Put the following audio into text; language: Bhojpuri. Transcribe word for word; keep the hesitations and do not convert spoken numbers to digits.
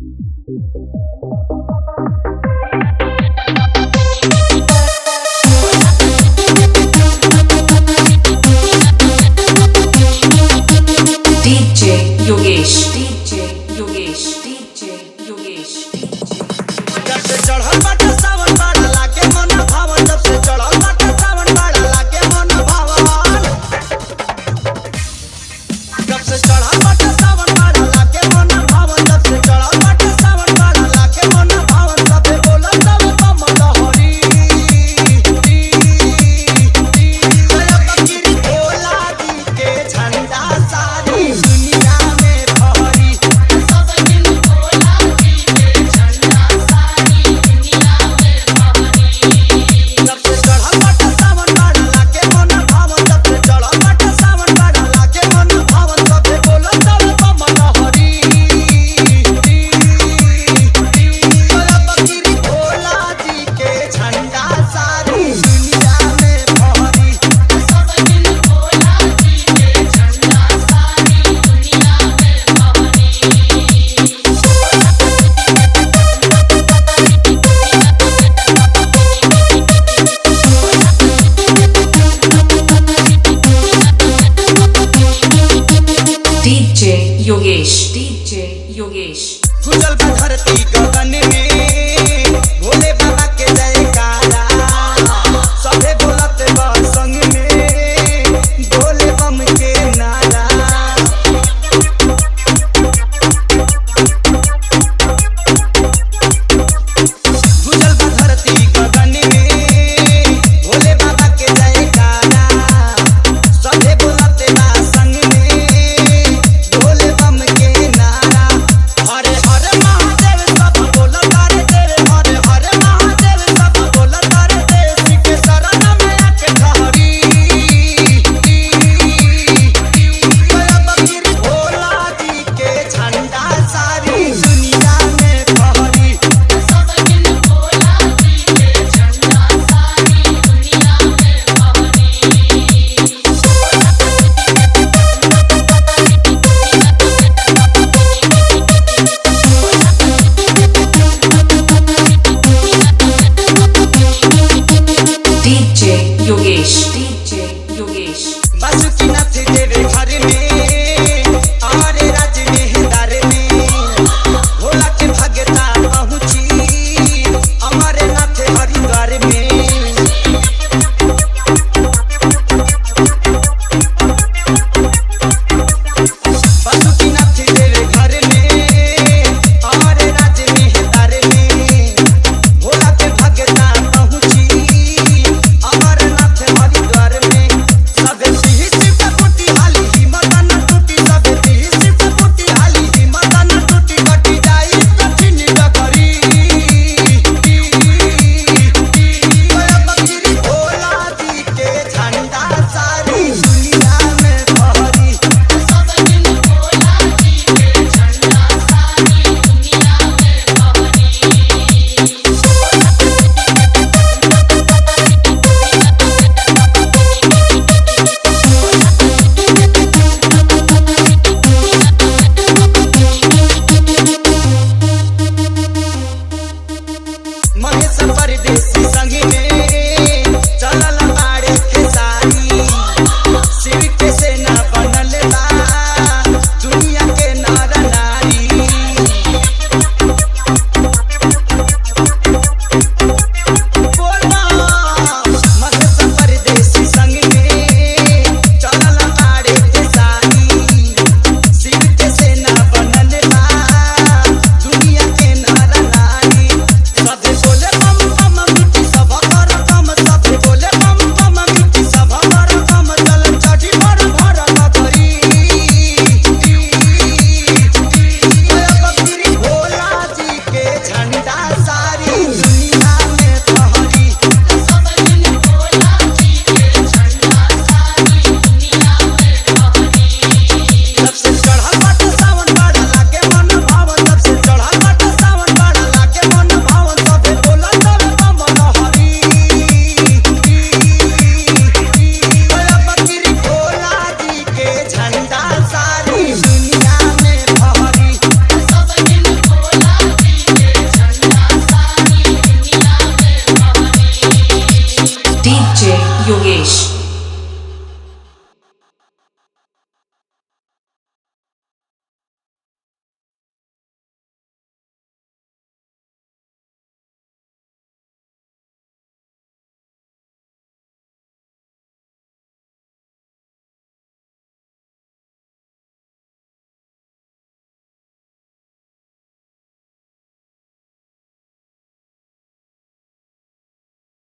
DJ Yogesh DJ Yogesh DJ Yogesh जब से चढ़ल बाटे सावन बाड़ा लागे मन भावन जब से चढ़ल बाटे सावन बाड़ा लागे मन भावन जब से चढ़ल बाटे सावन बाड़ा लागे मन भावन जब से चढ़ल बाटे सावन बाड़ा लागे मन भावन सबे बोलत सब कमल हरी जय फकीर भोला जी के झंडा सारी दुनिया में फहरी सब दिन भोला जी के झंडा सारी दुनिया में फहरी जब से चढ़ल बाटे सावन बाड़ा लागे मन भावन जब से चढ़ल बाटे सावन बाड़ा लागे मन भावन सबे बोलत सब कमल हरी जय फकीर भोला जी के झंडा सारी दुनिया में फहरी सब दिन भोला जी के झंडा सारी दुनिया डीजे योगेश डीजे योगेश गुजल बा धरती गगन में भोले बाबा के जय